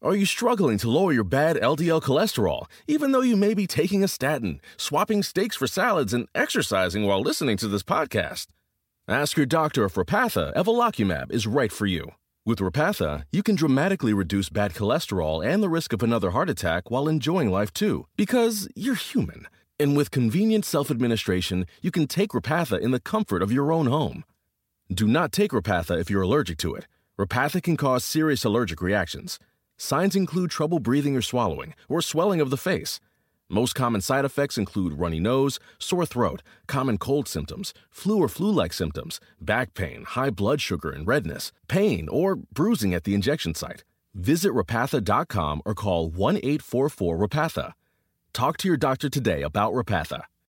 Are you struggling to lower your bad LDL cholesterol, even though you may be taking a statin, swapping steaks for salads, and exercising while listening to this podcast? Ask your doctor if Repatha Evolocumab is right for you. With Repatha, you can dramatically reduce bad cholesterol and the risk of another heart attack while enjoying life too, because you're human. And with convenient self-administration, you can take Repatha in the comfort of your own home. Do not take Repatha if you're allergic to it. Repatha can cause serious allergic reactions. Signs include trouble breathing or swallowing, or swelling of the face. Most common side effects include runny nose, sore throat, common cold symptoms, flu or flu-like symptoms, back pain, high blood sugar and redness, pain, or bruising at the injection site. Visit Repatha.com or call 1-844-REPATHA. Talk to your doctor today about Repatha.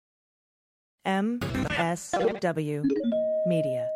MSW Media.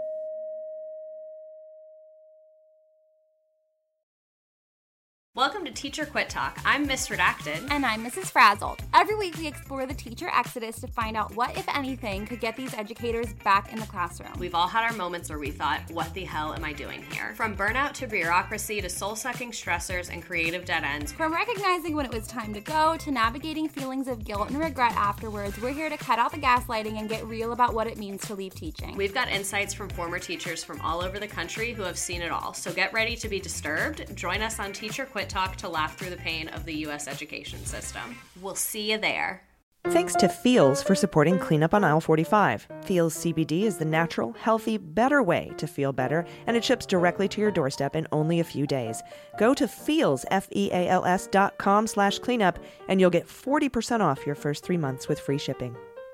Welcome to Teacher Quit Talk. I'm Miss Redacted. And I'm Mrs. Frazzled. Every week we explore the teacher exodus to find out what, if anything, could get these educators back in the classroom. We've all had our moments where we thought, what the hell am I doing here? From burnout to bureaucracy to soul-sucking stressors and creative dead ends. From recognizing when it was time to go to navigating feelings of guilt and regret afterwards, we're here to cut out the gaslighting and get real about what it means to leave teaching. We've got insights from former teachers from all over the country who have seen it all. So get ready to be disturbed. Join us on Teacher Quit Talk to laugh through the pain of the U.S. education system. We'll see you there. Thanks to Feels for supporting Cleanup on Aisle 45. Feels CBD is the natural, healthy, better way to feel better, and it ships directly to your doorstep in only a few days. Go to Feals, FEALS.com/cleanup, and you'll get 40% off your first 3 months with free shipping.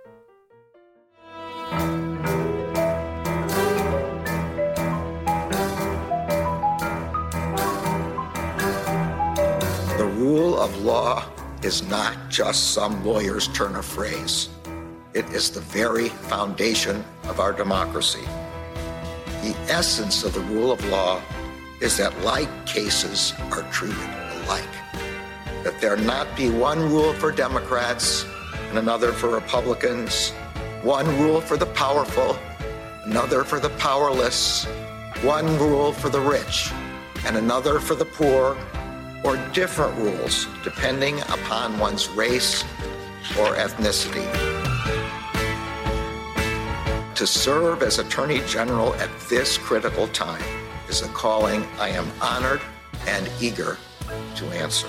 The rule of law is not just some lawyer's turn of phrase. It is the very foundation of our democracy. The essence of the rule of law is that like cases are treated alike. That there not be one rule for Democrats and another for Republicans, one rule for the powerful, another for the powerless, one rule for the rich and another for the poor, or different rules depending upon one's race or ethnicity. To serve as Attorney General at this critical time is a calling I am honored and eager to answer.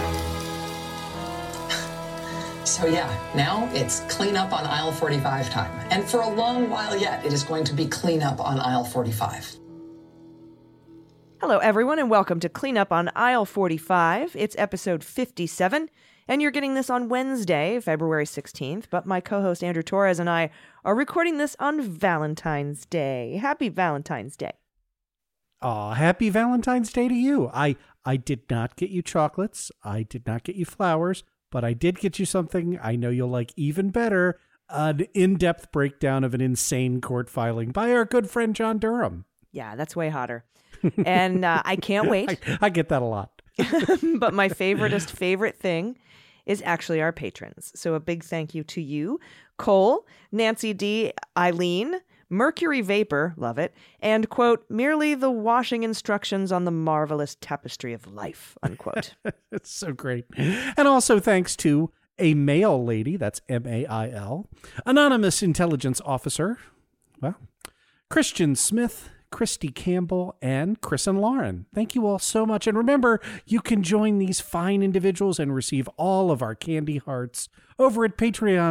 So yeah, now it's cleanup on aisle 45 time. And for a long while yet, it is going to be cleanup on aisle 45. Hello, everyone, and welcome to Cleanup on Aisle 45. It's episode 57, and you're getting this on Wednesday, February 16th, but my co-host Andrew Torres and I are recording this on Valentine's Day. Happy Valentine's Day. Aw, happy Valentine's Day to you. I did not get you chocolates. I did not get you flowers, but I did get you something I know you'll like even better, an in-depth breakdown of an insane court filing by our good friend John Durham. Yeah, that's way hotter. And I can't wait. I get that a lot. But my favorite thing is actually our patrons. So a big thank you to you, Cole, Nancy D, Eileen, Mercury Vapor, love it, and, quote, merely the washing instructions on the marvelous tapestry of life, unquote. It's so great. And also thanks to a mail lady, that's M-A-I-L, anonymous intelligence officer, well, Christian Smith, Christy Campbell, and Chris and Lauren. Thank you all so much. And remember, you can join these fine individuals and receive all of our candy hearts over at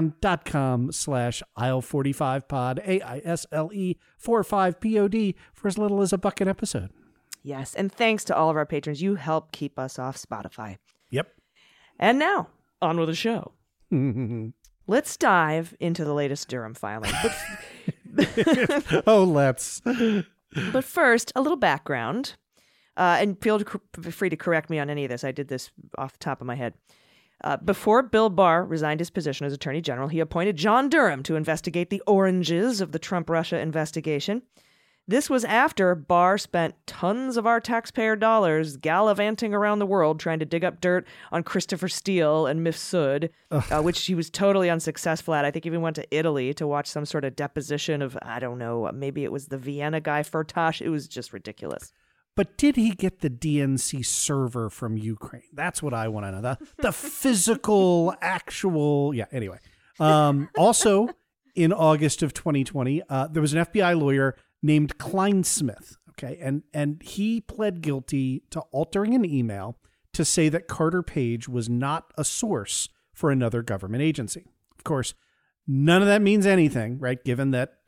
patreon.com/aisle45pod, AISLE45POD, for as little as $1 an episode. Yes, and thanks to all of our patrons. You help keep us off Spotify. Yep. And now, on with the show. Let's dive into the latest Durham filing. Oh, let's. But first, a little background, and feel free to correct me on any of this. I did this off the top of my head. Before Bill Barr resigned his position as Attorney General, he appointed John Durham to investigate the oranges of the Trump-Russia investigation. This was after Barr spent tons of our taxpayer dollars gallivanting around the world trying to dig up dirt on Christopher Steele and Mifsud, which he was totally unsuccessful at. I think he even went to Italy to watch some sort of deposition of, I don't know, maybe it was the Vienna guy, Firtash. It was just ridiculous. but did he get the DNC server from Ukraine? That's what I want to know. The physical, actual, yeah, anyway. Also, in August of 2020, there was an FBI lawyer named Kleinsmith, okay, and he pled guilty to altering an email to say that Carter Page was not a source for another government agency. Of course, none of that means anything, right, given that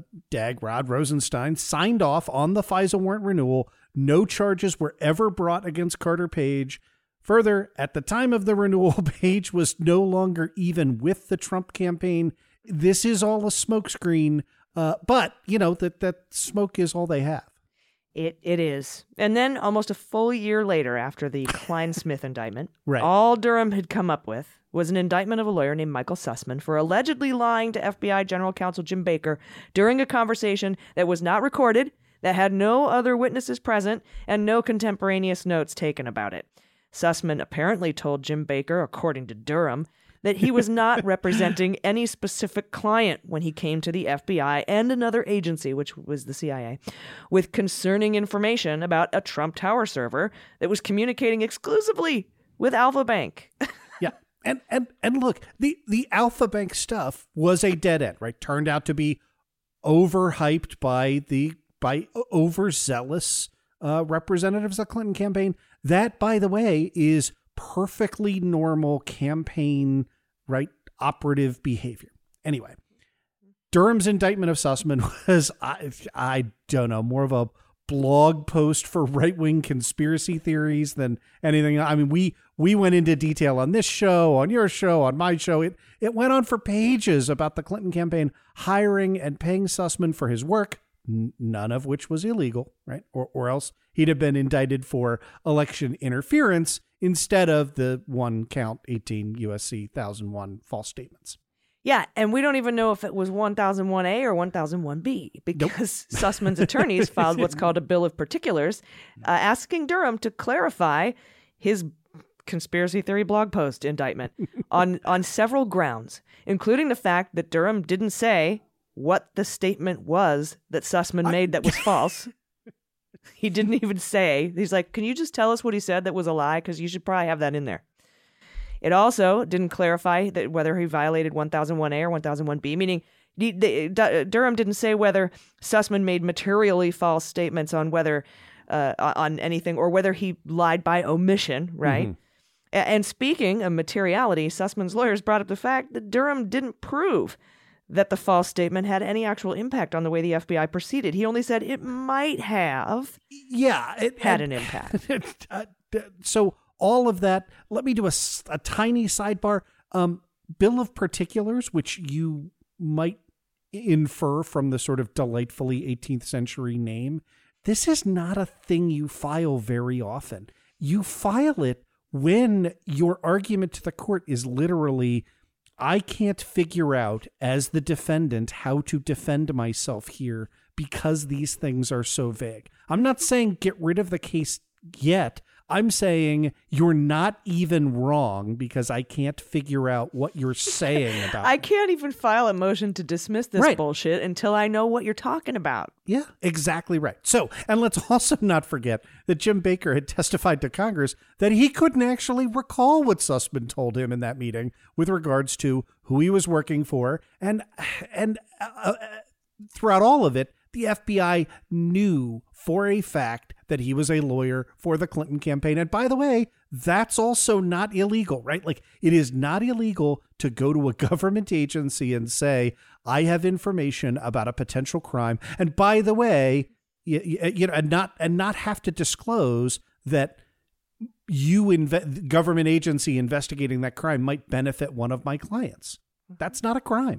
Rod Rosenstein signed off on the FISA warrant renewal. No charges were ever brought against Carter Page. Further, at the time of the renewal, Page was no longer even with the Trump campaign. This is all a smokescreen, but, you know, that smoke is all they have. It is. And then almost a full year later, after the Kleinsmith indictment, right, all Durham had come up with was an indictment of a lawyer named Michael Sussman for allegedly lying to FBI General Counsel Jim Baker during a conversation that was not recorded, that had no other witnesses present, and no contemporaneous notes taken about it. Sussman apparently told Jim Baker, according to Durham, that he was not representing any specific client when he came to the FBI and another agency, which was the CIA, with concerning information about a Trump Tower server that was communicating exclusively with Alpha Bank. Yeah. And look, the Alpha Bank stuff was a dead end, right? Turned out to be overhyped by overzealous representatives of the Clinton campaign. That, by the way, is perfectly normal campaign, right, operative behavior. Anyway, Durham's indictment of Sussman was, I don't know, more of a blog post for right-wing conspiracy theories than anything. I mean, we went into detail on this show, on your show, on my show. It went on for pages about the Clinton campaign hiring and paying Sussman for his work, none of which was illegal, right? Or else he'd have been indicted for election interference instead of the one count 18 USC 1001 false statements. Yeah, and we don't even know if it was 1001A or 1001B because Sussman's attorneys filed what's called a bill of particulars, asking Durham to clarify his conspiracy theory blog post indictment on several grounds, including the fact that Durham didn't say what the statement was that Sussman made that was false. He didn't even say. He's like, can you just tell us what he said that was a lie? Because you should probably have that in there. It also didn't clarify that whether he violated 1001A or 1001B, meaning Durham didn't say whether Sussman made materially false statements on whether on anything or whether he lied by omission, right? Mm-hmm. And speaking of materiality, Sussman's lawyers brought up the fact that Durham didn't prove that the false statement had any actual impact on the way the FBI proceeded. He only said it might have had an impact. So all of that, let me do a tiny sidebar. Bill of Particulars, which you might infer from the sort of delightfully 18th century name, this is not a thing you file very often. You file it when your argument to the court is literally, I can't figure out as the defendant how to defend myself here because these things are so vague. I'm not saying get rid of the case yet. I'm saying you're not even wrong because I can't figure out what you're saying about I can't even file a motion to dismiss this bullshit until I know what you're talking about. Yeah, exactly right. So, and let's also not forget that Jim Baker had testified to Congress that he couldn't actually recall what Sussman told him in that meeting with regards to who he was working for. And throughout all of it, the FBI knew for a fact that he was a lawyer for the Clinton campaign. And by the way, that's also not illegal, right? Like, it is not illegal to go to a government agency and say, I have information about a potential crime. And by the way, you know, and not have to disclose that government agency investigating that crime might benefit one of my clients. That's not a crime.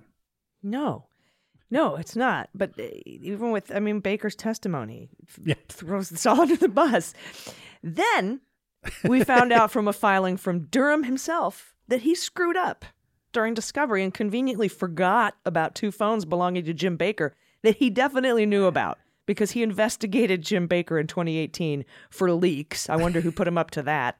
No, it's not. But even with, Baker's testimony throws this all under the bus. Then we found out from a filing from Durham himself that he screwed up during discovery and conveniently forgot about 2 phones belonging to Jim Baker that he definitely knew about because he investigated Jim Baker in 2018 for leaks. I wonder who put him up to that.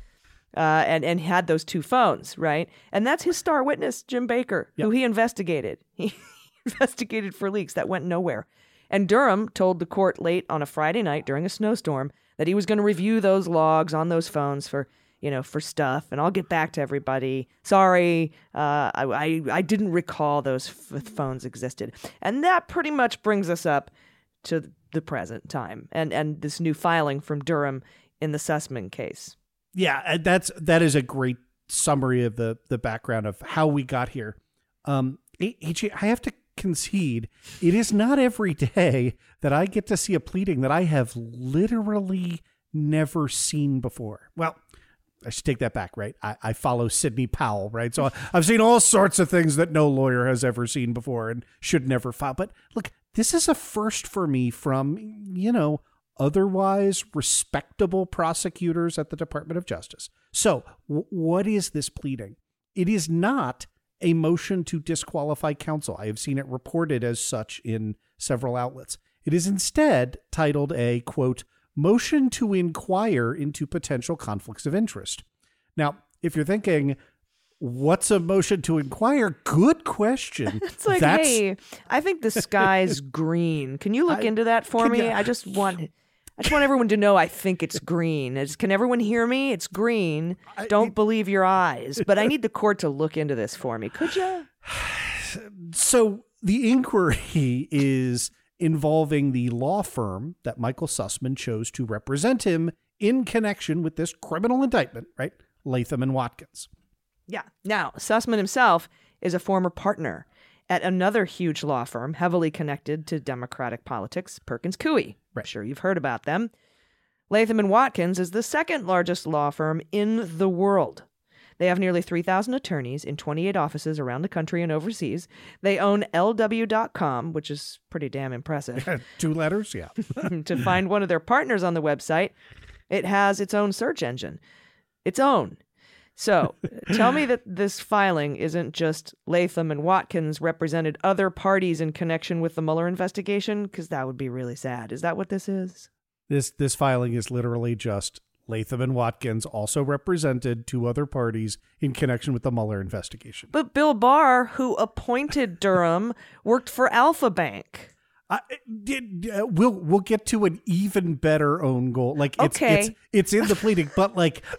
And had those 2 phones, right? And that's his star witness, Jim Baker, who he investigated. He investigated for leaks that went nowhere. And Durham told the court late on a Friday night during a snowstorm that he was going to review those logs on those phones for stuff, and I'll get back to everybody. Sorry, I didn't recall those phones existed. And that pretty much brings us up to the present time and this new filing from Durham in the Sussman case. Yeah, that is a great summary of the background of how we got here. AJ, I have to concede, it is not every day that I get to see a pleading that I have literally never seen before. Well, I should take that back, right? I follow Sidney Powell, right? So I've seen all sorts of things that no lawyer has ever seen before and should never file. But look, this is a first for me from, otherwise respectable prosecutors at the Department of Justice. So what is this pleading? It is not a motion to disqualify counsel. I have seen it reported as such in several outlets. It is instead titled a, quote, motion to inquire into potential conflicts of interest. Now, if you're thinking, what's a motion to inquire? Good question. It's like, hey, I think the sky's green. Can you look into that for me? I just want everyone to know I think it's green. Can everyone hear me? It's green. Don't believe your eyes. But I need the court to look into this for me. Could you? So the inquiry is involving the law firm that Michael Sussman chose to represent him in connection with this criminal indictment, right? Latham and Watkins. Yeah. Now, Sussman himself is a former partner at another huge law firm heavily connected to Democratic politics, Perkins Coie. Right. I'm sure you've heard about them. Latham and Watkins is the second largest law firm in the world. They have nearly 3,000 attorneys in 28 offices around the country and overseas. They own LW.com, which is pretty damn impressive. 2 letters, yeah. To find one of their partners on the website, it has its own search engine. Its own. So tell me that this filing isn't just Latham and Watkins represented other parties in connection with the Mueller investigation, because that would be really sad. Is that what this is? This filing is literally just Latham and Watkins also represented 2 other parties in connection with the Mueller investigation. But Bill Barr, who appointed Durham, worked for Alpha Bank. We'll get to an even better own goal. Like it's in the pleading, but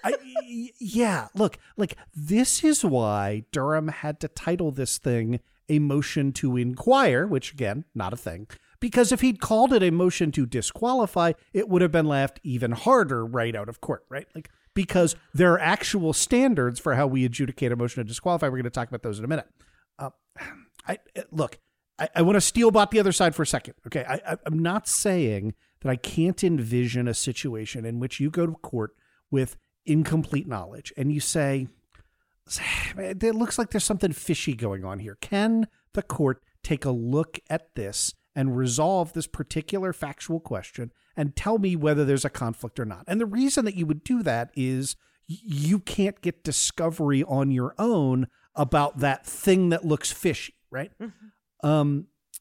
look, this is why Durham had to title this thing a motion to inquire, which again, not a thing. Because if he'd called it a motion to disqualify, it would have been left even harder right out of court, right? Like, because there are actual standards for how we adjudicate a motion to disqualify. We're going to talk about those in a minute. I want to steel-bot the other side for a second. Okay, I'm not saying that I can't envision a situation in which you go to court with incomplete knowledge and you say, it looks like there's something fishy going on here. Can the court take a look at this and resolve this particular factual question and tell me whether there's a conflict or not? And the reason that you would do that is you can't get discovery on your own about that thing that looks fishy, right? Mm-hmm.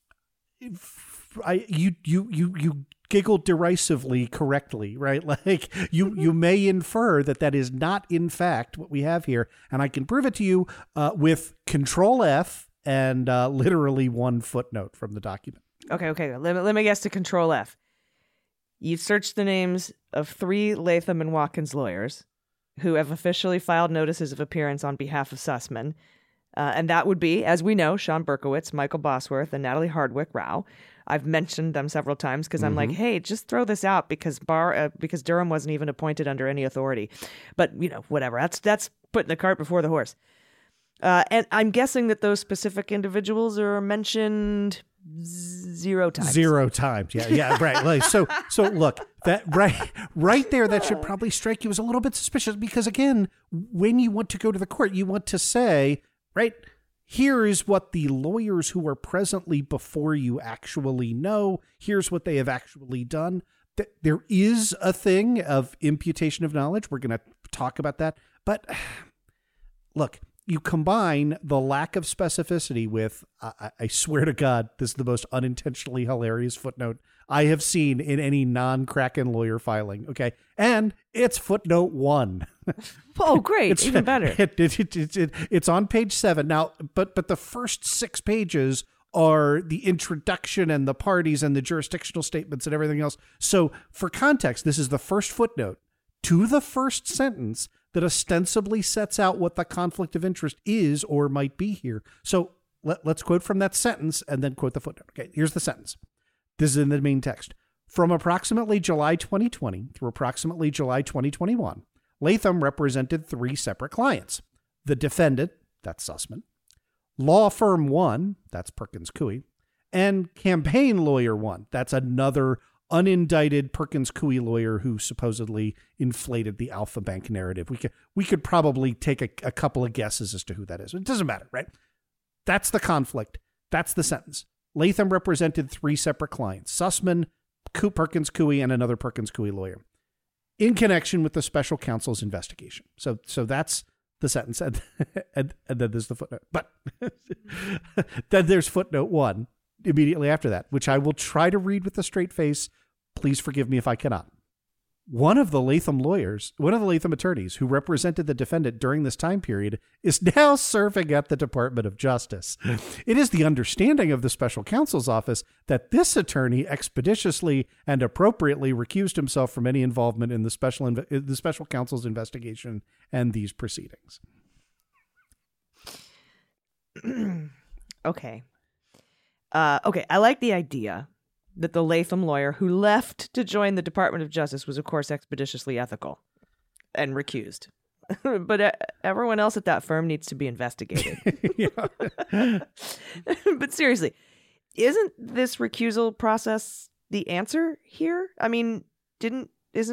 You giggled derisively correctly, right? Like you may infer that is not in fact what we have here, and I can prove it to you with Control F and literally 1 footnote from the document. Okay. Let me guess to Control F. You searched the names of 3 Latham and Watkins lawyers who have officially filed notices of appearance on behalf of Sussman. And that would be, as we know, Sean Berkowitz, Michael Bosworth, and Natalie Hardwick Rao. I've mentioned them several times because I'm like, hey, just throw this out because Durham wasn't even appointed under any authority. But, whatever. That's putting the cart before the horse. And I'm guessing that those specific individuals are mentioned 0 times. 0 times. Yeah, right. Like, so look, that right there, that should probably strike you as a little bit suspicious because, again, when you want to go to the court, you want to say, right, here is what the lawyers who are presently before you actually know. Here's what they have actually done. There is a thing of imputation of knowledge. We're going to talk about that. But look, you combine the lack of specificity with, I swear to God, this is the most unintentionally hilarious footnote I have seen in any non-Kraken lawyer filing. Okay. And it's footnote 1. Oh, great. Even better. It's on page 7. Now, but the first 6 pages are the introduction and the parties and the jurisdictional statements and everything else. So for context, this is the first footnote to the first sentence that ostensibly sets out what the conflict of interest is or might be here. So let's quote from that sentence and then quote the footnote. Okay, here's the sentence. This is in the main text. From approximately July 2020 through approximately July 2021, Latham represented 3 separate clients. The defendant, that's Sussman, Law Firm 1, that's Perkins Coie, and Campaign Lawyer 1, that's another unindicted Perkins Coie lawyer who supposedly inflated the Alpha Bank narrative. We could probably take a couple of guesses as to who that is. It doesn't matter, right? That's the conflict. That's the sentence. Latham represented 3 separate clients, Sussman, Perkins Coie, and another Perkins Coie lawyer, in connection with the special counsel's investigation. So that's the sentence. And then there's the footnote. But then there's footnote 1 immediately after that, which I will try to read with a straight face. Please forgive me if I cannot. One of the Latham attorneys who represented the defendant during this time period is now serving at the Department of Justice. It is the understanding of the special counsel's office that this attorney expeditiously and appropriately recused himself from any involvement in the special counsel's investigation and these proceedings. Okay. I like the idea that the Latham lawyer who left to join the Department of Justice was, of course, expeditiously ethical and recused. But everyone else at that firm needs to be investigated. But seriously, isn't this recusal process the answer here? I mean, doesn't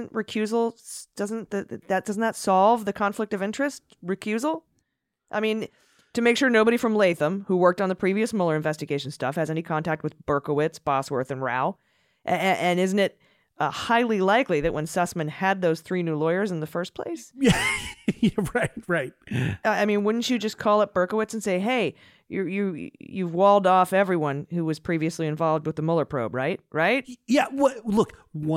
that solve the conflict of interest? Recusal? I mean, to make sure nobody from Latham, who worked on the previous Mueller investigation stuff, has any contact with Berkowitz, Bosworth, and Rao. And isn't it highly likely that when Sussman had those 3 new lawyers in the first place? Yeah, right. I mean, wouldn't you just call up Berkowitz and say, hey, you've walled off everyone who was previously involved with the Mueller probe, right? Right? Yeah, look,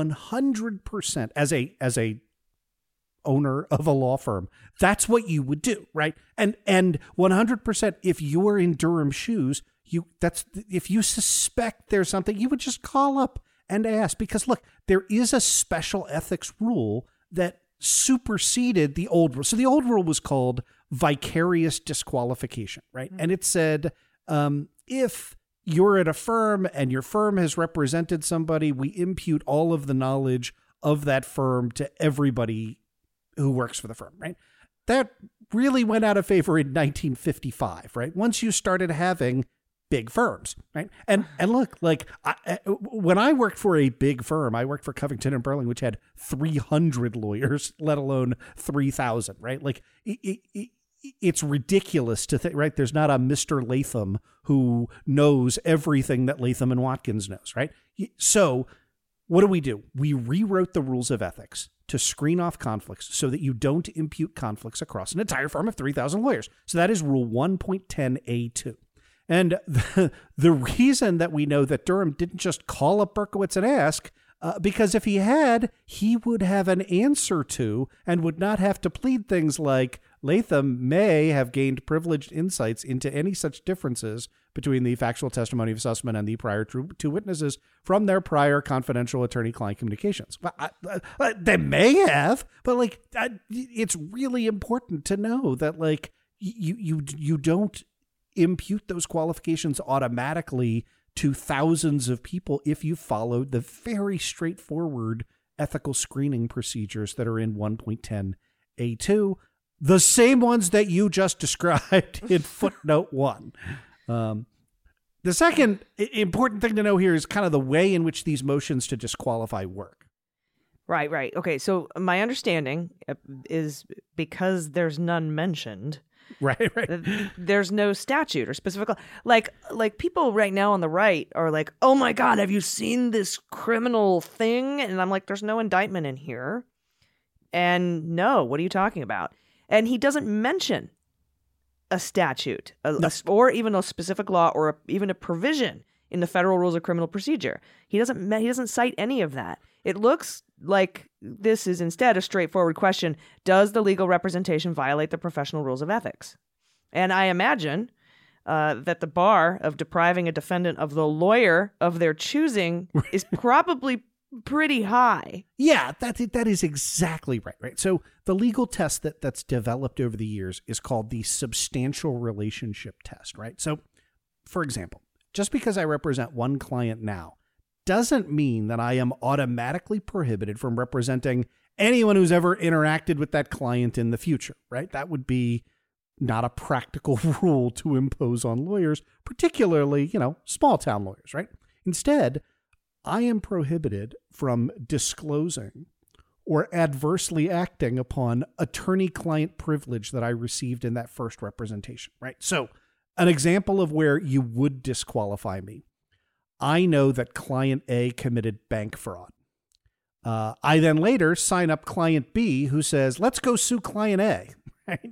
100% as a owner of a law firm, that's what you would do, right? And 100%, if you're in Durham's shoes, if you suspect there's something, you would just call up and ask, because look, there is a special ethics rule that superseded the old rule. So the old rule was called vicarious disqualification, right? Mm-hmm. And it said, if you're at a firm and your firm has represented somebody, we impute all of the knowledge of that firm to everybody who works for the firm, right? That really went out of favor in 1955, right? Once you started having big firms, right? And look, like when I worked for a big firm, I worked for Covington & Burling, which had 300 lawyers, let alone 3,000, right? Like it's ridiculous to think, right? There's not a Mr. Latham who knows everything that Latham and Watkins knows, right? So what do? We rewrote the rules of ethics to screen off conflicts so that you don't impute conflicts across an entire firm of 3,000 lawyers. So that is Rule 1.10A2. And the reason that we know that Durham didn't just call up Berkowitz and ask, because if he had, he would have an answer to and would not have to plead things like Latham may have gained privileged insights into any such differences between the factual testimony of Sussman and the prior 2 witnesses from their prior confidential attorney-client communications. They may have, but like it's really important to know that like you don't impute those qualifications automatically to thousands of people if you followed the very straightforward ethical screening procedures that are in 1.10A2, the same ones that you just described in footnote 1. The second important thing to know here is kind of the way in which these motions to disqualify work. Right. Okay, so my understanding is because there's none mentioned. Right. There's no statute or specific, like people right now on the right are like, oh my God, have you seen this criminal thing? And I'm like, there's no indictment in here. And no, what are you talking about? And he doesn't mention a statute or even a specific law or even a provision in the Federal Rules of Criminal Procedure. He doesn't cite any of that. It looks like this is instead a straightforward question. Does the legal representation violate the professional rules of ethics? And I imagine that the bar of depriving a defendant of the lawyer of their choosing is probably pretty high. Yeah, that is exactly right. Right. So the legal test that's developed over the years is called the substantial relationship test. Right. So, for example, just because I represent one client now doesn't mean that I am automatically prohibited from representing anyone who's ever interacted with that client in the future. Right. That would be not a practical rule to impose on lawyers, particularly, small town lawyers. Right. Instead, I am prohibited from disclosing or adversely acting upon attorney-client privilege that I received in that first representation, right? So an example of where you would disqualify me. I know that client A committed bank fraud. I then later sign up client B who says, let's go sue client A, right?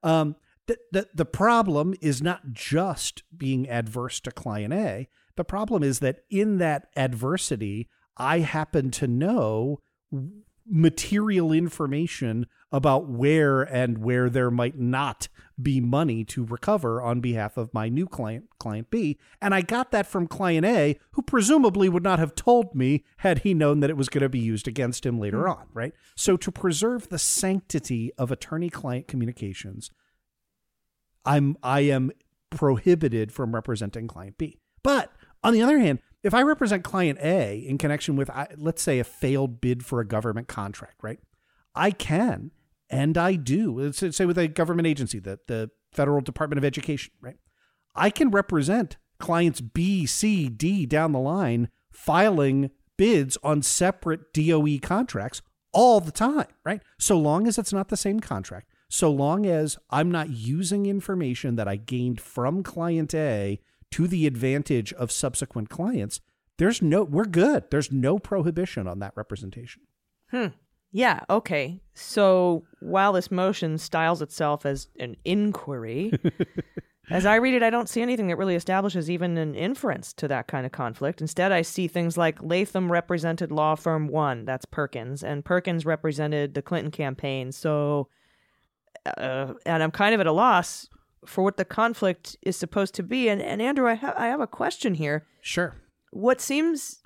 The problem is not just being adverse to client A. The problem is that in that adversity, I happen to know material information about where there might not be money to recover on behalf of my new client B. And I got that from client A, who presumably would not have told me had he known that it was going to be used against him later on, right? So to preserve the sanctity of attorney-client communications, I am prohibited from representing client B. But on the other hand, if I represent client A in connection with, let's say, a failed bid for a government contract, right? I can, and I do, let's say with a government agency, the Federal Department of Education, right? I can represent clients B, C, D down the line filing bids on separate DOE contracts all the time, right? So long as it's not the same contract, so long as I'm not using information that I gained from client A to the advantage of subsequent clients, we're good. There's no prohibition on that representation. Yeah, okay. So while this motion styles itself as an inquiry, as I read it, I don't see anything that really establishes even an inference to that kind of conflict. Instead, I see things like Latham represented law firm 1, that's Perkins, and Perkins represented the Clinton campaign. So, and I'm kind of at a loss for what the conflict is supposed to be. And Andrew, I have a question here. Sure. What seems...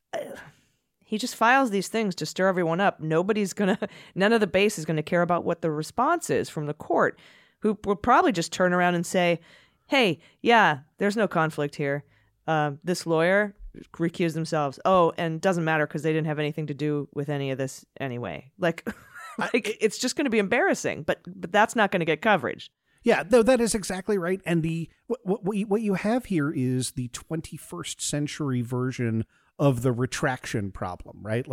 he just files these things to stir everyone up. None of the base is going to care about what the response is from the court, who will probably just turn around and say, hey, yeah, there's no conflict here. This lawyer recused themselves. Oh, and it doesn't matter because they didn't have anything to do with any of this anyway. It's just going to be embarrassing, but that's not going to get coverage. Yeah, no, that is exactly right. And what you have here is the 21st century version of the retraction problem, right?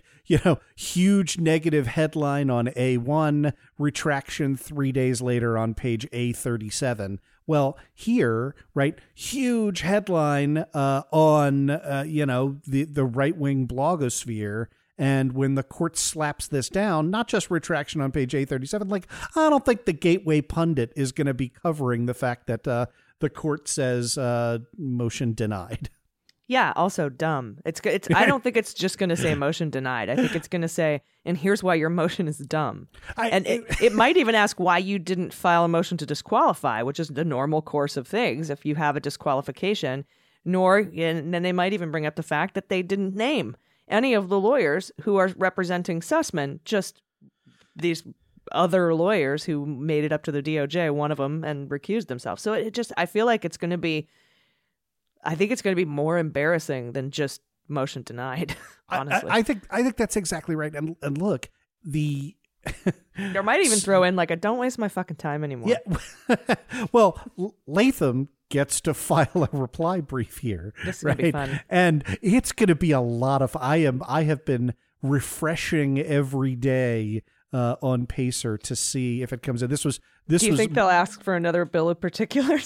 Huge negative headline on A1, retraction 3 days later on page A37. Well, here, right, huge headline on, the right-wing blogosphere. And when the court slaps this down, not just retraction on page A37, I don't think the Gateway Pundit is going to be covering the fact that the court says motion denied. Yeah, also dumb. It's. I don't think it's just going to say motion denied. I think it's going to say, and here's why your motion is dumb. It might even ask why you didn't file a motion to disqualify, which is the normal course of things if you have a disqualification. And then they might even bring up the fact that they didn't name any of the lawyers who are representing Sussman, just these other lawyers who made it up to the DOJ, one of them, and recused themselves. So I feel like it's going to be, I think it's going to be more embarrassing than just motion denied, honestly. I think that's exactly right. And look, there might even throw in don't waste my fucking time anymore. Yeah. Well, Latham gets to file a reply brief here. This is going to be fun. And it's going to be a lot of, I have been refreshing every day on Pacer to see if it comes in. Do you think they'll ask for another bill of particulars?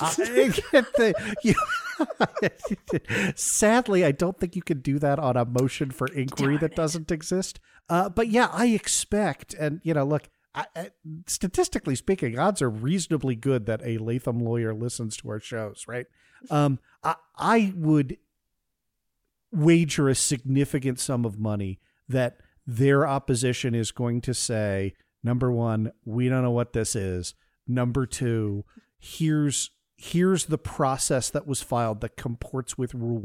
Sadly, I don't think you can do that on a motion for inquiry that doesn't exist. But yeah, I expect, and look, statistically speaking, odds are reasonably good that a Latham lawyer listens to our shows, right? I would wager a significant sum of money that their opposition is going to say, number one, we don't know what this is. Number two, here's here's the process that was filed that comports with Rule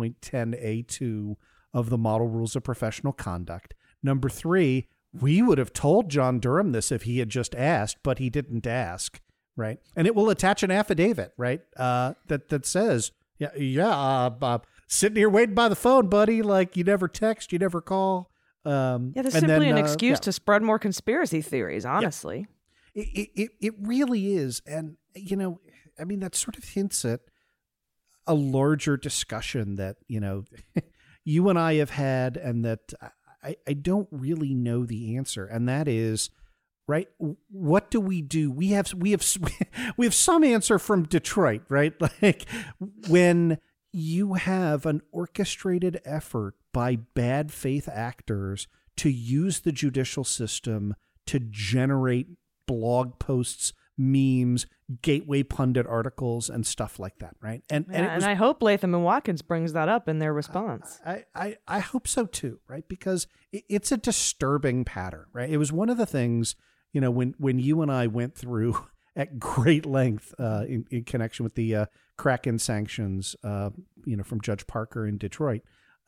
1.10A2 of the Model Rules of Professional Conduct. Number 3, we would have told John Durham this if he had just asked, but he didn't ask, right? And it will attach an affidavit, right, that says, sitting here waiting by the phone, buddy, like you never text, you never call. That's simply an excuse to spread more conspiracy theories, honestly. Yeah. It really is. And, I mean, that sort of hints at a larger discussion that, you and I have had, and that I don't really know the answer. And that is, right, what do? We have some answer from Detroit, right? Like when you have an orchestrated effort by bad faith actors to use the judicial system to generate blog posts, memes, gateway pundit articles, and stuff like that, right? And I hope Latham and Watkins brings that up in their response. I hope so too, right? Because it's a disturbing pattern, right? It was one of the things, when you and I went through at great length in connection with the Kraken sanctions, from Judge Parker in Detroit,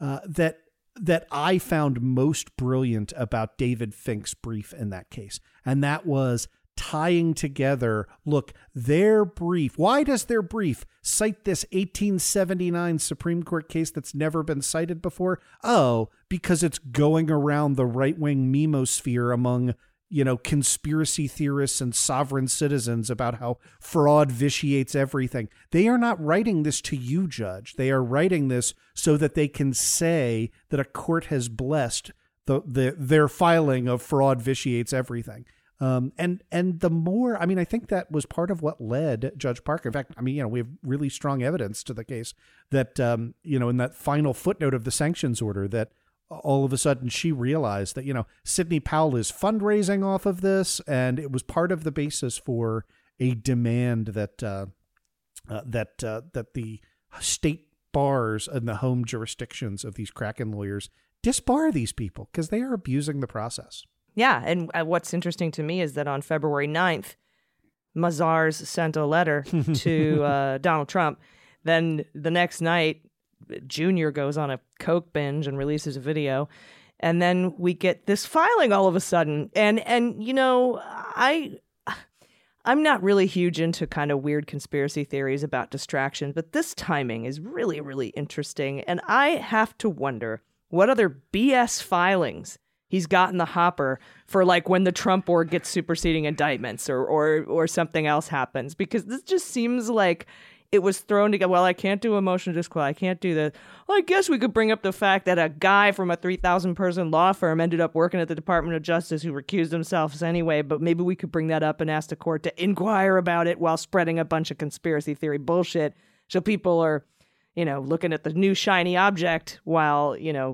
that I found most brilliant about David Fink's brief in that case. And that was tying together, look, their brief. Why does their brief cite this 1879 Supreme Court case that's never been cited before? Oh, because it's going around the right-wing memosphere among, conspiracy theorists and sovereign citizens about how fraud vitiates everything. They are not writing this to you, Judge. They are writing this so that they can say that a court has blessed their filing of fraud vitiates everything. And the more, I think that was part of what led Judge Parker. In fact, we have really strong evidence to the case that, in that final footnote of the sanctions order, that all of a sudden she realized that, Sidney Powell is fundraising off of this. And it was part of the basis for a demand that the state bars and the home jurisdictions of these Kraken lawyers disbar these people because they are abusing the process. Yeah, and what's interesting to me is that on February 9th, Mazars sent a letter to Donald Trump. Then the next night, Junior goes on a coke binge and releases a video. And then we get this filing all of a sudden. And I'm not really huge into kind of weird conspiracy theories about distraction, but this timing is really, really interesting. And I have to wonder what other BS filings he's got in the hopper for like when the Trump board gets superseding indictments or something else happens, because this just seems like it was thrown together. Well, I can't do a motion to disqualify. I can't do that. Well, I guess we could bring up the fact that a guy from a 3,000 person law firm ended up working at the Department of Justice who recused themselves anyway, but maybe we could bring that up and ask the court to inquire about it while spreading a bunch of conspiracy theory bullshit. So people are, looking at the new shiny object while,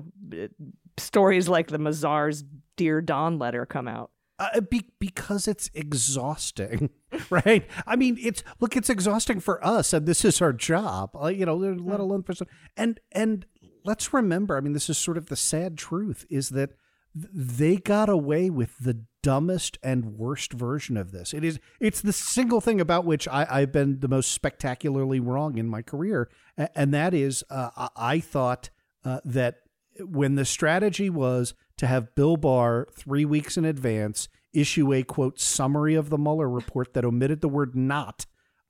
stories like the Mazars Dear Don letter come out. Because it's exhausting, right? It's exhausting for us, and this is our job, let alone person. And let's remember, this is sort of the sad truth, is that they got away with the dumbest and worst version of this. It's the single thing about which I've been the most spectacularly wrong in my career, and that is I thought that when the strategy was to have Bill Barr 3 weeks in advance issue a, quote, summary of the Mueller report that omitted the word not,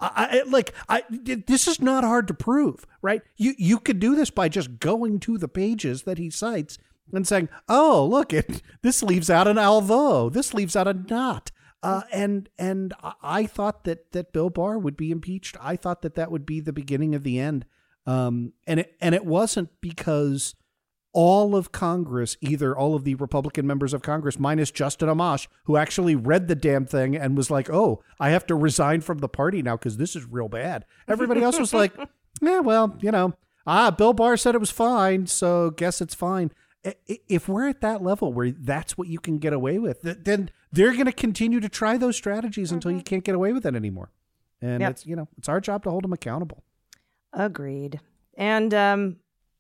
this is not hard to prove, right? You could do this by just going to the pages that he cites and saying, oh, look, this leaves out an although, this leaves out a not. And I thought that Bill Barr would be impeached. I thought that would be the beginning of the end. And it wasn't because all of Congress, either all of the Republican members of Congress, minus Justin Amash, who actually read the damn thing and was like, oh, I have to resign from the party now because this is real bad. Everybody else was like, yeah, well, Bill Barr said it was fine, so guess it's fine. If we're at that level where that's what you can get away with, then they're going to continue to try those strategies until you can't get away with it anymore. And it's our job to hold them accountable. Agreed. And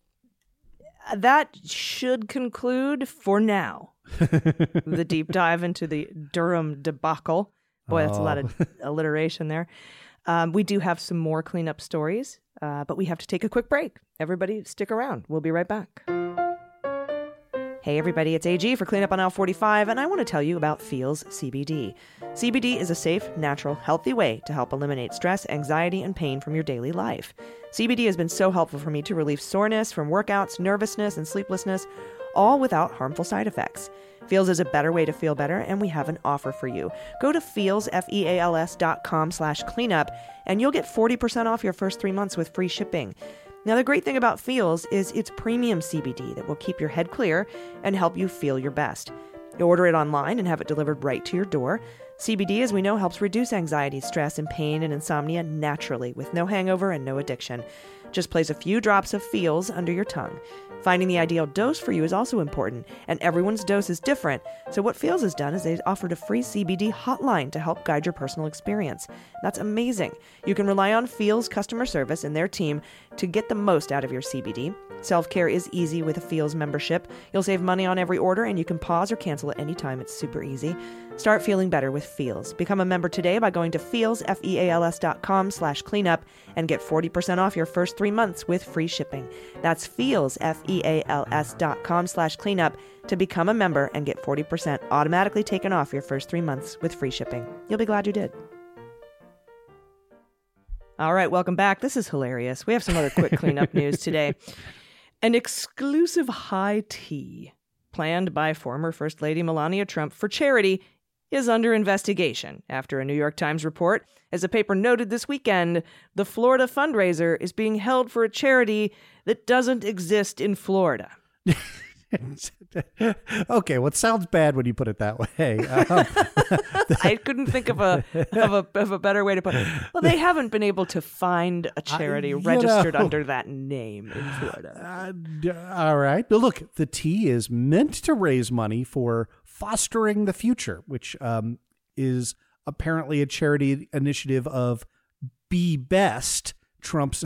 that should conclude for now the deep dive into the Durham debacle. Boy, that's a lot of alliteration there. We do have some more cleanup stories, but we have to take a quick break. Everybody stick around. We'll be right back. Hey everybody, it's AG for Cleanup on Aisle 45, and I want to tell you about Feels CBD. CBD is a safe, natural, healthy way to help eliminate stress, anxiety, and pain from your daily life. CBD has been so helpful for me to relieve soreness from workouts, nervousness, and sleeplessness, all without harmful side effects. Feels is a better way to feel better, and we have an offer for you. Go to Feels, FEALS.com/cleanup, and you'll get 40% off your first 3 months with free shipping. Now, the great thing about Feels is it's premium CBD that will keep your head clear and help you feel your best. You order it online and have it delivered right to your door. CBD, as we know, helps reduce anxiety, stress, and pain and insomnia naturally with no hangover and no addiction. Just place a few drops of Feels under your tongue. Finding the ideal dose for you is also important, and everyone's dose is different. So what Feels has done is they've offered a free CBD hotline to help guide your personal experience. That's amazing. You can rely on Feels customer service and their team to get the most out of your CBD. Self-care is easy with a Feels membership. You'll save money on every order, and you can pause or cancel at any time. It's super easy. Start feeling better with Feels. Become a member today by going to Feels, FEALS.com/cleanup, and get 40% off your first 3 months with free shipping. That's Feels, FEALS.com/cleanup to become a member and get 40% automatically taken off your first 3 months with free shipping. You'll be glad you did. All right, welcome back. This is hilarious. We have some other quick cleanup news today. An exclusive high tea planned by former First Lady Melania Trump for charity is under investigation after a New York Times report. As the paper noted this weekend, the Florida fundraiser is being held for a charity that doesn't exist in Florida. Okay, well, it sounds bad when you put it that way. I couldn't think of a better way to put it. Well, they haven't been able to find a charity registered under that name in Florida. All right. But look, the tea is meant to raise money for Fostering the Future, which is apparently a charity initiative of Be Best, Trump's,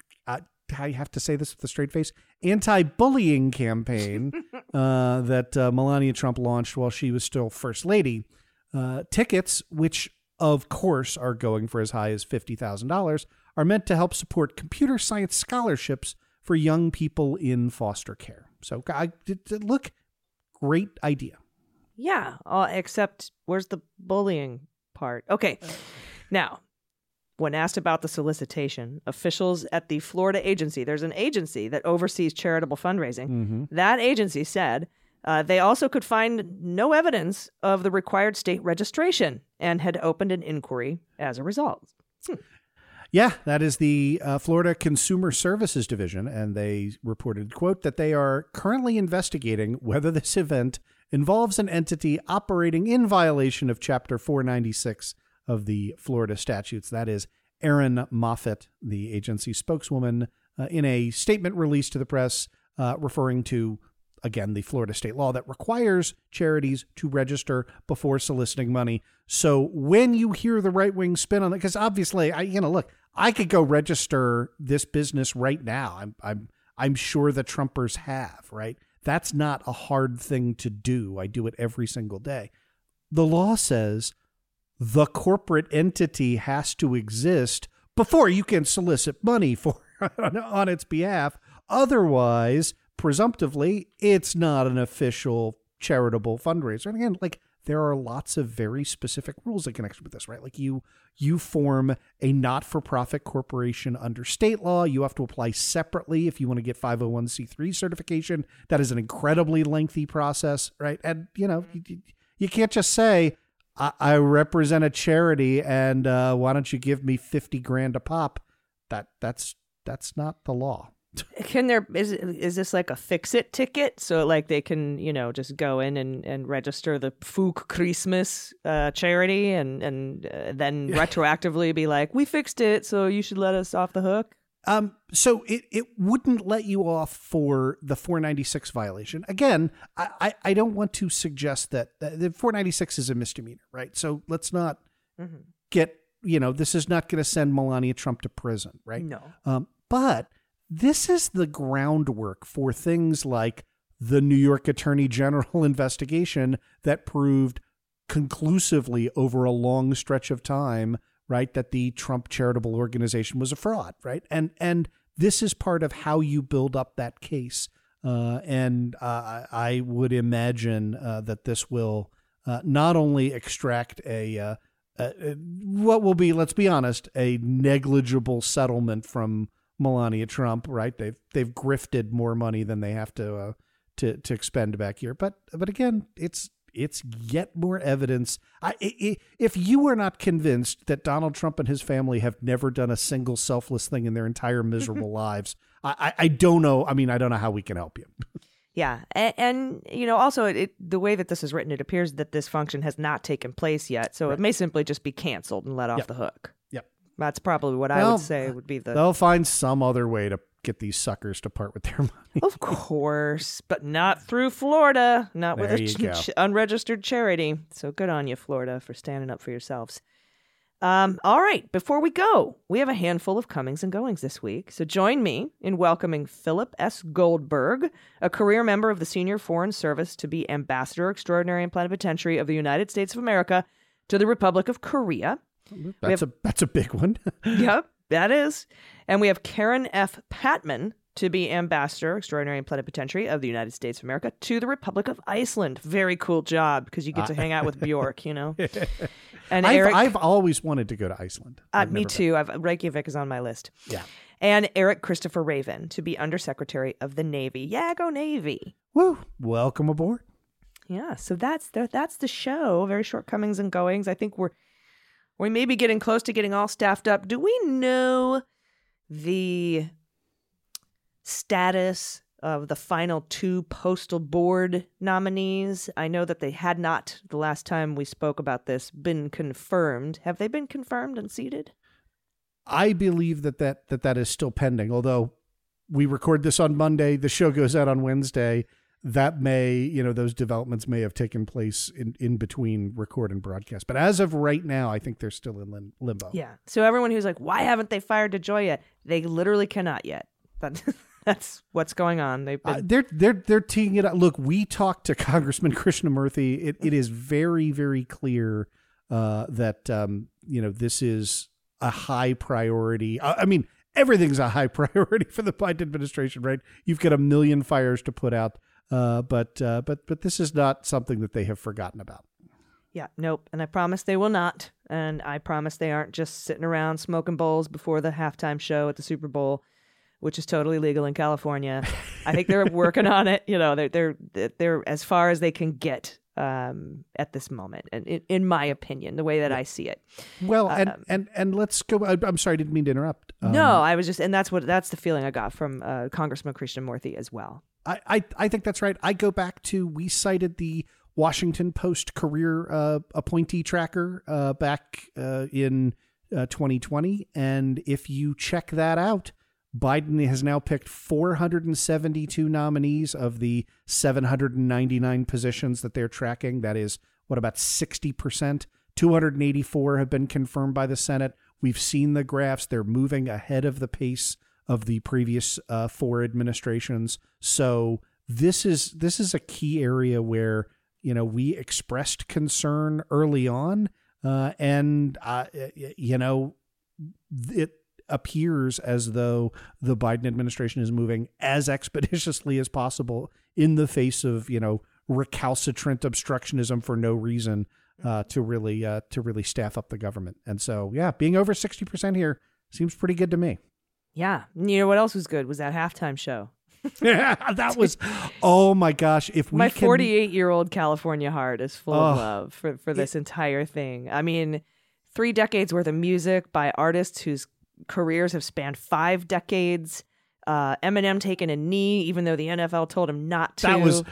I have to say this with a straight face, anti-bullying campaign that Melania Trump launched while she was still First Lady. Tickets, which of course are going for as high as $50,000, are meant to help support computer science scholarships for young people in foster care. So, look, great idea. Yeah, except where's the bullying part? Okay, now, when asked about the solicitation, officials at the Florida agency, there's an agency that oversees charitable fundraising, that agency said they also could find no evidence of the required state registration and had opened an inquiry as a result. Yeah, that is the Florida Consumer Services Division, and they reported, quote, that they are currently investigating whether this event involves an entity operating in violation of Chapter 496 of the Florida statutes. That is Erin Moffitt, the agency spokeswoman, in a statement released to the press, referring to, again, the Florida state law that requires charities to register before soliciting money. So when you hear the right-wing spin on it, because obviously, I could go register this business right now. I'm sure the Trumpers have, right? That's not a hard thing to do. I do it every single day. The law says the corporate entity has to exist before you can solicit money for on its behalf. Otherwise, presumptively, it's not an official charitable fundraiser. And again, there are lots of very specific rules in connection with this, right? Like you form a not-for-profit corporation under state law. You have to apply separately if you want to get 501c3 certification. That is an incredibly lengthy process, right? And, you can't just say, I represent a charity and why don't you give me $50,000 a pop? That's not the law. Is this like a fix-it ticket? So they can, just go in and register the Fook Christmas charity and then retroactively be like, we fixed it, so you should let us off the hook? So it wouldn't let you off for the 496 violation. Again, I don't want to suggest that the 496 is a misdemeanor, right? So let's not get, this is not going to send Melania Trump to prison, right? No. But this is the groundwork for things like the New York Attorney General investigation that proved conclusively over a long stretch of time right, that the Trump charitable organization was a fraud, right? And this is part of how you build up that case. I would imagine that this will not only extract what will be, let's be honest, a negligible settlement from Melania Trump, right? They've grifted more money than they have to expend back here. But again, it's yet more evidence. If you are not convinced that Donald Trump and his family have never done a single selfless thing in their entire miserable lives, I don't know. I mean, I don't know how we can help you. Yeah. And also the way that this is written, it appears that this function has not taken place yet. So It may simply just be canceled and let off the hook. Yep. That's probably what I would say would be They'll find some other way to get these suckers to part with their money. Of course, but not through Florida, not with unregistered charity. So good on you, Florida, for standing up for yourselves. All right, before we go, we have a handful of comings and goings this week. So join me in welcoming Philip S. Goldberg, a career member of the Senior Foreign Service, to be Ambassador Extraordinary and Plenipotentiary of the United States of America to the Republic of Korea. That's a big one. Yep, that is. And we have Karen F. Patman to be Ambassador Extraordinary and Plenipotentiary of the United States of America to the Republic of Iceland. Very cool job, because you get to hang out with Bjork, And I've always wanted to go to Iceland. Me too. Reykjavik is on my list. Yeah. And Eric Christopher Raven to be Undersecretary of the Navy. Yeah, go Navy. Woo! Welcome aboard. Yeah. So that's the show. Very short comings and goings. I think we may be getting close to getting all staffed up. Do we know the status of the final 2 postal board nominees? I know that they had not, the last time we spoke about this, been confirmed. Have they been confirmed and seated? I believe that is still pending, although we record this on Monday, the show goes out on Wednesday. That may, those developments may have taken place in between record and broadcast. But as of right now, I think they're still in limbo. Yeah. So everyone who's like, why haven't they fired DeJoy yet? They literally cannot yet. That's what's going on. They're teeing it up. Look, we talked to Congressman Krishnamurthy. It is very, very clear that this is a high priority. I mean, everything's a high priority for the Biden administration, right? You've got a million fires to put out, but this is not something that they have forgotten about. Yeah, nope. And I promise they will not. And I promise they aren't just sitting around smoking bowls before the halftime show at the Super Bowl, which is totally legal in California. I think they're working on it. They're as far as they can get at this moment, and in my opinion, the way that I see it. Well, and let's go. I'm sorry, I didn't mean to interrupt. No, I was just, and that's the feeling I got from Congressman Krishnamurthy as well. I think that's right. I go back to, we cited the Washington Post career appointee tracker back in 2020, and if you check that out, Biden has now picked 472 nominees of the 799 positions that they're tracking. That is, about 60%? 284 have been confirmed by the Senate. We've seen the graphs. They're moving ahead of the pace of the previous 4 administrations. So this is a key area where, we expressed concern early on, and it appears as though the Biden administration is moving as expeditiously as possible in the face of, recalcitrant obstructionism for no reason, to really staff up the government. And so, being over 60% here seems pretty good to me. Yeah. You know what else was good was that halftime show. Yeah, that was, oh my gosh. If we My 48-year-old California heart is full of love for this entire thing. I mean, 3 decades worth of music by artists whose careers have spanned 5 decades. Eminem taking a knee, even though the NFL told him not to. That was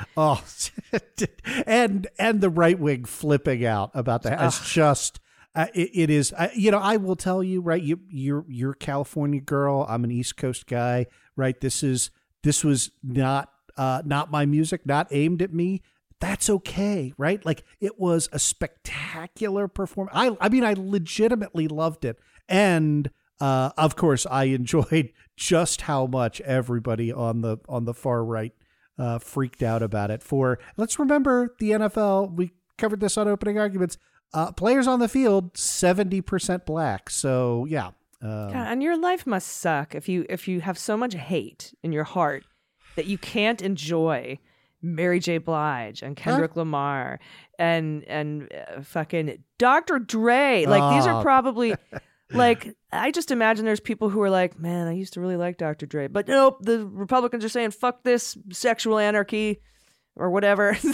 and the right wing flipping out about that. It's just it is. I will tell you, right? You're a California girl. I'm an East Coast guy, right? This was not my music, not aimed at me. That's okay, right? Like, it was a spectacular performance. I mean, I legitimately loved it, and of course, I enjoyed just how much everybody on the far right freaked out about it. Let's remember the NFL. We covered this on Opening Arguments. Players on the field, 70% black. So, yeah. God, and your life must suck if you have so much hate in your heart that you can't enjoy Mary J. Blige and Kendrick Lamar and fucking Dr. Dre. Like, these are probably... Like, I just imagine there's people who are like, man, I used to really like Dr. Dre. But nope, the Republicans are saying, fuck this sexual anarchy or whatever. Can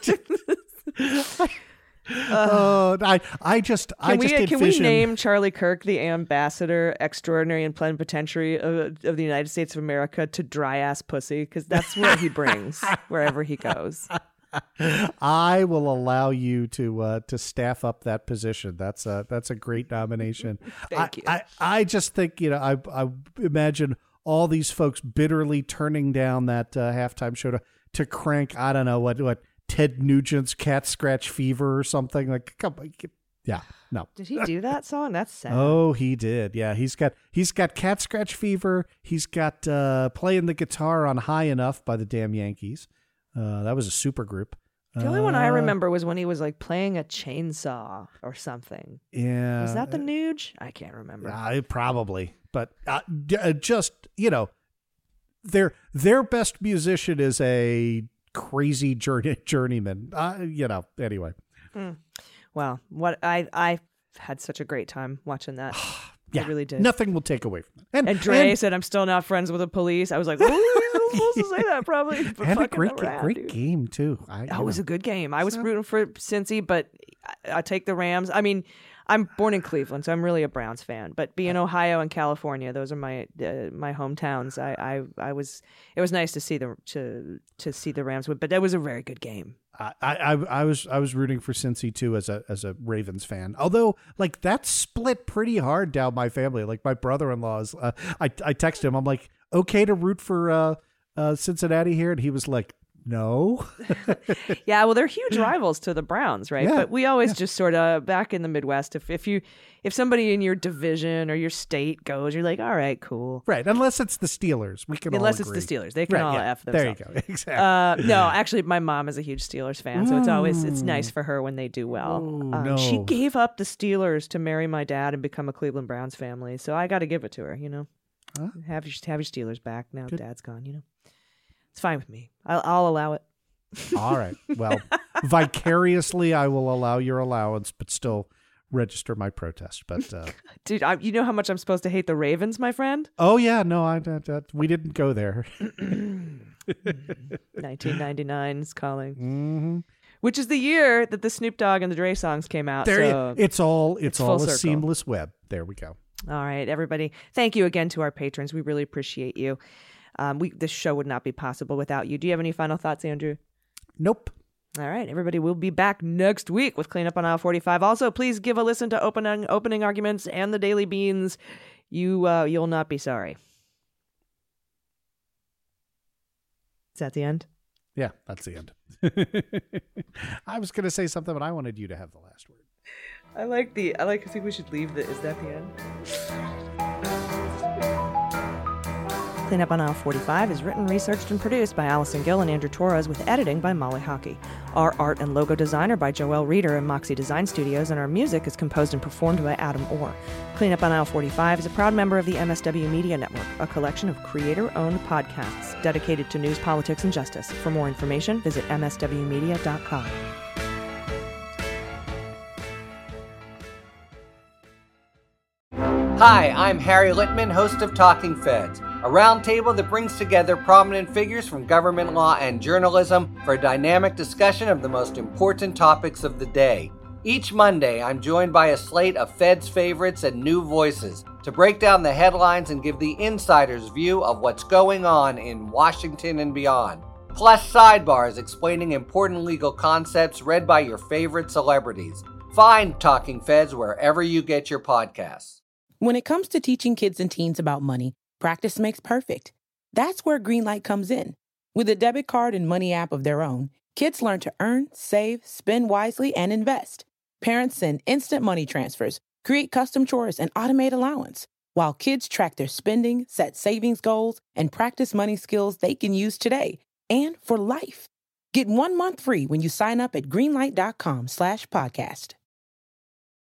we name Charlie Kirk the ambassador extraordinary and plenipotentiary of the United States of America to dry ass pussy? Because that's what he brings wherever he goes. I will allow you to staff up that position. That's a great nomination. Thank you. I just think, I imagine all these folks bitterly turning down that halftime show to crank, I don't know what Ted Nugent's Cat Scratch Fever or something. Like, come on. Yeah, no. Did he do that song? That's sad. Oh, he did. Yeah, he's got Cat Scratch Fever. He's got playing the guitar on High Enough by the Damn Yankees. That was a super group. The only one I remember was when he was like playing a chainsaw or something. Yeah. Was that the Nuge? I can't remember. Probably. But just, their best musician is a crazy journeyman. Anyway. Well, what I had such a great time watching that. Yeah, I really did. Nothing will take away from it. And Dre said, "I'm still not friends with the police." I was like, "Oh, you're supposed to say that, probably." But and a great game too. That was a good game. I was rooting for Cincy, but I take the Rams. I mean, I'm born in Cleveland, so I'm really a Browns fan. But being Ohio and California, those are my hometowns. It was nice to see the Rams win, but that was a very good game. I was rooting for Cincy too as a Ravens fan. Although, like, that's split pretty hard down my family. Like, my brother-in-law is. I texted him. I'm like, okay to root for Cincinnati here, and he was like, no. Yeah, well, they're huge rivals to the Browns, right? Yeah, but we always just sort of, back in the Midwest, if somebody in your division or your state goes, you're like, all right, cool. Right, unless it's the Steelers. We can Unless all agree. it's the Steelers. They can all F themselves. There you go. Exactly. No, actually, my mom is a huge Steelers fan, so it's nice for her when they do well. No. She gave up the Steelers to marry my dad and become a Cleveland Browns family, so I got to give it to her, Huh? Have your Steelers back now. Good. Dad's gone, It's fine with me. I'll allow it. All right. Well, vicariously, I will allow your allowance, but still register my protest. But dude, you know how much I'm supposed to hate the Ravens, my friend? Oh yeah, no, we didn't go there. 1999 is calling, mm-hmm. Which is the year that the Snoop Dogg and the Dre songs came out. It's all a circle. seamless web. There we go. All right, everybody. Thank you again to our patrons. We really appreciate you. This show would not be possible without you. Do you have any final thoughts, Andrew? Nope. All right, everybody. We'll be back next week with Cleanup on Aisle 45. Also, please give a listen to Opening Arguments and the Daily Beans. You'll not be sorry. Is that the end? Yeah, that's the end. I was going to say something, but I wanted you to have the last word. I think we should leave is that the end? Cleanup on Aisle 45 is written, researched, and produced by Allison Gill and Andrew Torres with editing by Molly Hockey. Our art and logo design are by Joelle Reeder and Moxie Design Studios, and our music is composed and performed by Adam Orr. Cleanup on Aisle 45 is a proud member of the MSW Media Network, a collection of creator-owned podcasts dedicated to news, politics, and justice. For more information, visit mswmedia.com. Hi, I'm Harry Littman, host of Talking Feds, a roundtable that brings together prominent figures from government law and journalism for a dynamic discussion of the most important topics of the day. Each Monday, I'm joined by a slate of Feds favorites and new voices to break down the headlines and give the insider's view of what's going on in Washington and beyond. Plus sidebars explaining important legal concepts read by your favorite celebrities. Find Talking Feds wherever you get your podcasts. When it comes to teaching kids and teens about money, practice makes perfect. That's where Greenlight comes in. With a debit card and money app of their own, kids learn to earn, save, spend wisely, and invest. Parents send instant money transfers, create custom chores, and automate allowance, while kids track their spending, set savings goals, and practice money skills they can use today and for life. Get 1 month free when you sign up at greenlight.com/podcast.